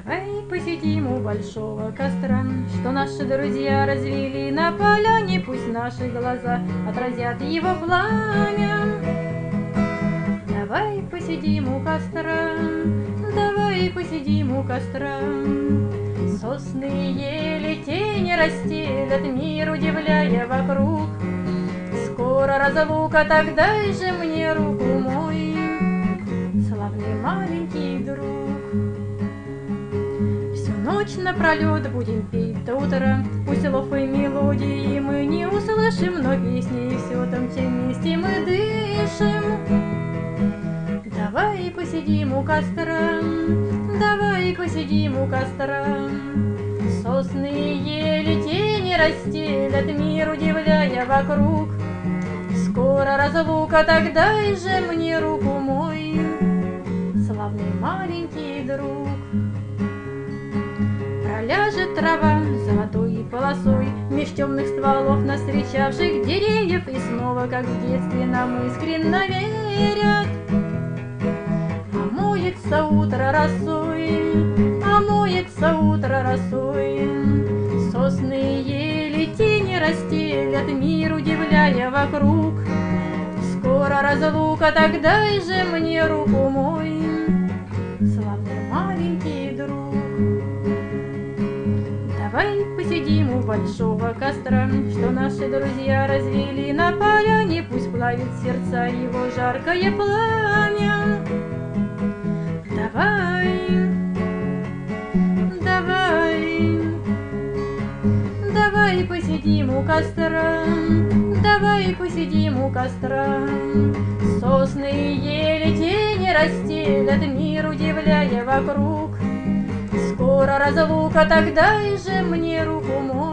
Давай посидим у большого костра, что наши друзья развели на поляне, пусть наши глаза отразят его пламя. Давай посидим у костра, давай посидим у костра. Сосны ели, тени расстелят мир, удивляя вокруг. Скоро разлука, так дай же мне руку, мой славный маленький друг. Всю ночь напролет будем петь до утра, пусть слов и мелодии мы не услышим, но песни и все там тем вместе мы дышим. Давай посидим у костра, давай посидим у костра. Сосны ели, тени расстелят мир, удивляя вокруг. Скоро разлука, так дай же мне руку, мой славный маленький друг. Проляжет трава золотой полосой меж темных стволов нас встречавших деревьев, и снова, как в детстве, нам искренно верят. Омоется утро росой, омоется утро росой. Сосны ели, тени расстелят мир, удивляя вокруг. Скоро разлука, так дай же мне руку, мой славный маленький друг. Давай посидим у большого костра, что наши друзья развели на поляне, пусть плавит сердца его жаркое пламя. Давай, давай, давай посидим у костра, давай посидим у костра. Сосны ели, тени расстелят мир, удивляя вокруг. Скоро разлука, так дай же мне руку, мой